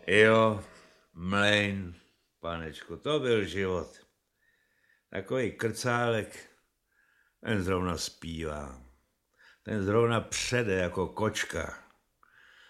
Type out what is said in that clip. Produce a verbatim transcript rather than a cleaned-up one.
Jo, mlejn, panečku, to byl život. Takový krcálek, ten zrovna zpívá. Ten zrovna přede jako kočka.